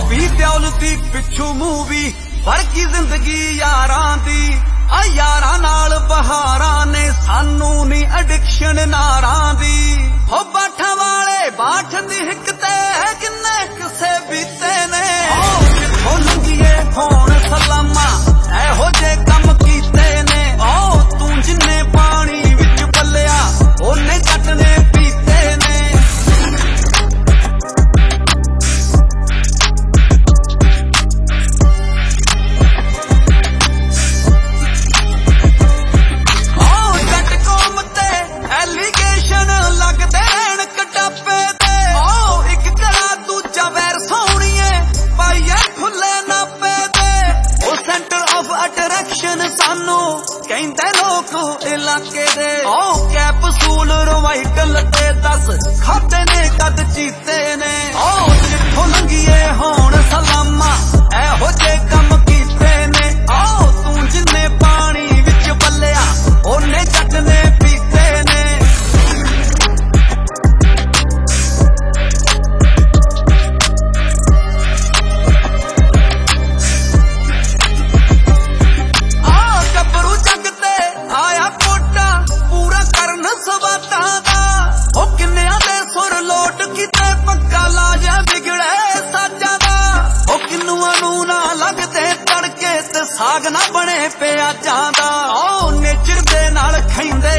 भी प्याल दी पिछू मूवी वर्गी जिंदगी यारां दी आ यारां नाल बहारां ने सानू नी एडिक्शन नारां दी हो बाठां वाले बाठ दी हिक ते किन्ने किसे बीते ने जिथों लंघीए होण सलामा एहो जे कम कीते ने तू जिन्ने पानी विच पलिया ओने जट ने पीते ने सानू कहंदे लोग इलाके दे कैप्सूल रोवाइटल ते 10 खाते ने कद चीते ने जिथों लंघीए होण सलामा एहो जे कम कीते ने तू जिन्ने पानी विच पलिया ओने जट ने पीते ने साग ना बने प्याजां दा नेचर दे नाल खैंदे